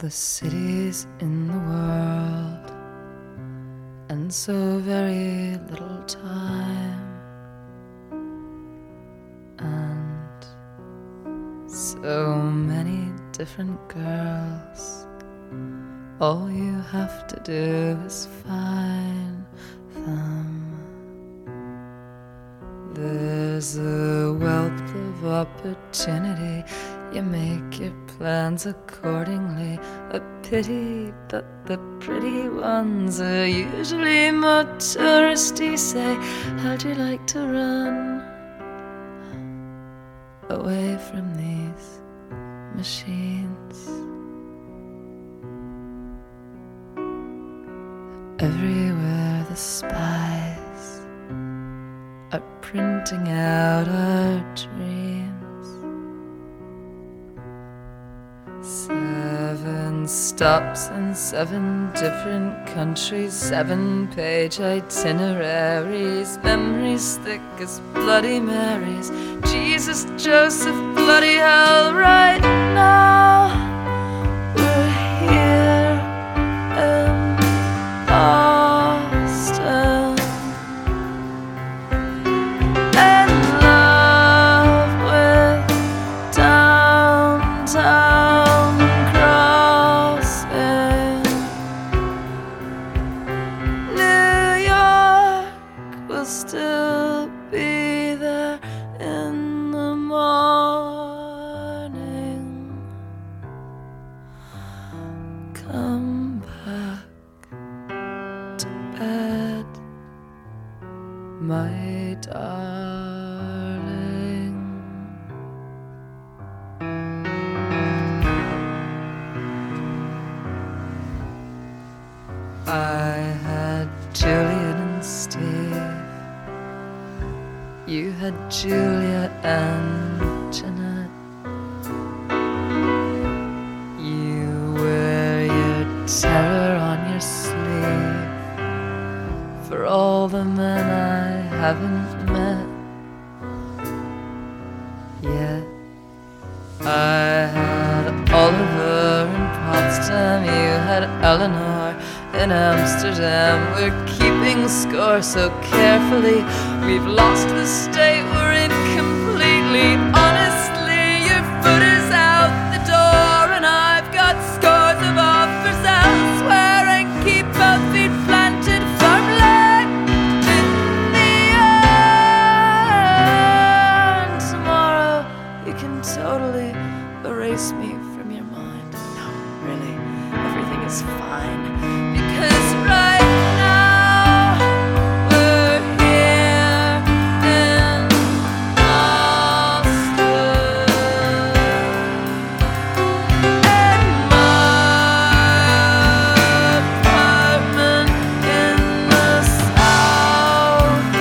the cities in the world, and so very little time, and so many different girls. All you have to do is find them. There's a wealth of opportunity. You make your plans accordingly. A pity, but the pretty ones are usually more touristy. Say, how'd you like to run away from these machines? Everywhere the spies are printing out our dreams. 7 stops in 7 different countries, 7-page itineraries, memories thick as Bloody Marys. Jesus, Joseph, bloody hell, right now we're here in Boston, in love with downtown crossing. New York will still be there in the morning. Come back to bed, my darling. I had Julian and Steve. You had Julia and Jeanette. You wear your terror on your sleeve for all the men I haven't met yet. I had Oliver in Potsdam. You had Eleanor in Amsterdam. We're keeping score so carefully. We've lost the state we're in completely. Honestly, your foot is out the door, and I've got scores of offers elsewhere, and keep both feet planted firmly in the earth. Tomorrow you can totally erase me from your mind. No, really, everything is fine. Because right now we're here in Boston, in my apartment in the South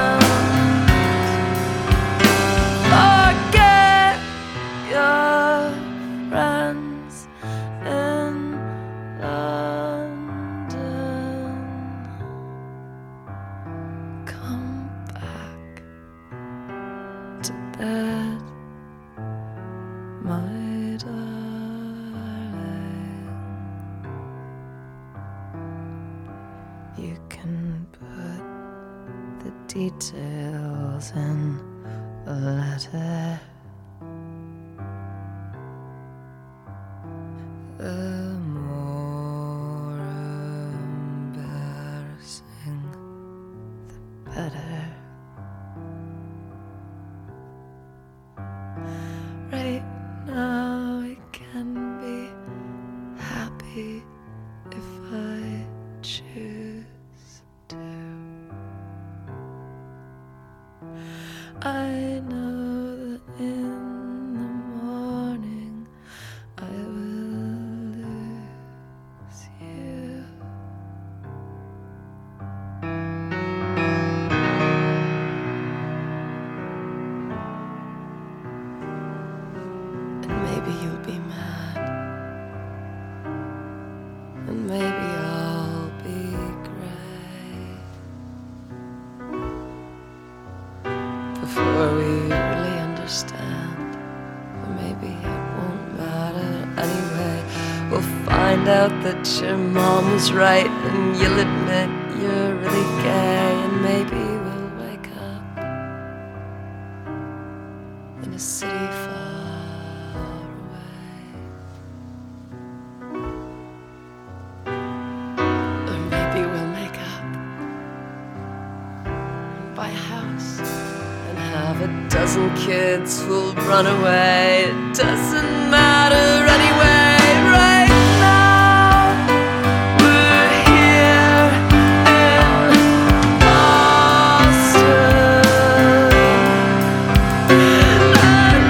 End. Forget your friends in London. Come back to bed, my darling. You can put the details in a letter. The more embarrassing, the better. Right now I can be happy if I choose to. I know that in the morning I will lose you. And maybe you'll be mad, and maybe I'll be gray. Before we really understand, or maybe it won't matter anyway. we'll find out that your mom was right, and you'll admit you're really gay, and maybe we'll wake up in a city far away. Or maybe we'll make up, buy a house, and have a dozen kids who'll run away. It doesn't matter anyway. Right now we're here in Boston, and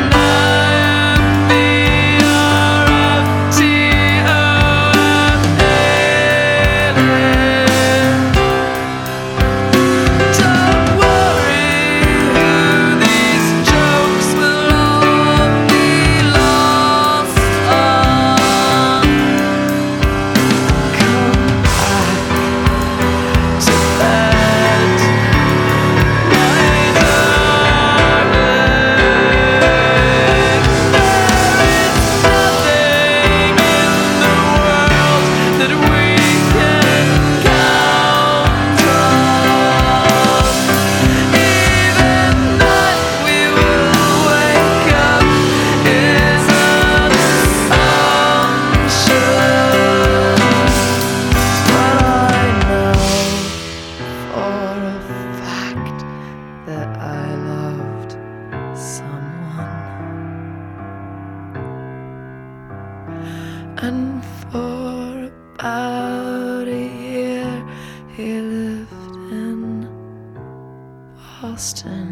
don't worry, these jokes will all be lost on. Come back to bed, my darling. There is nothing in the world that we can count on. Even that we will wake up is an assumption. But I know for a fact that I loved someone, and for about a year he lived in Boston.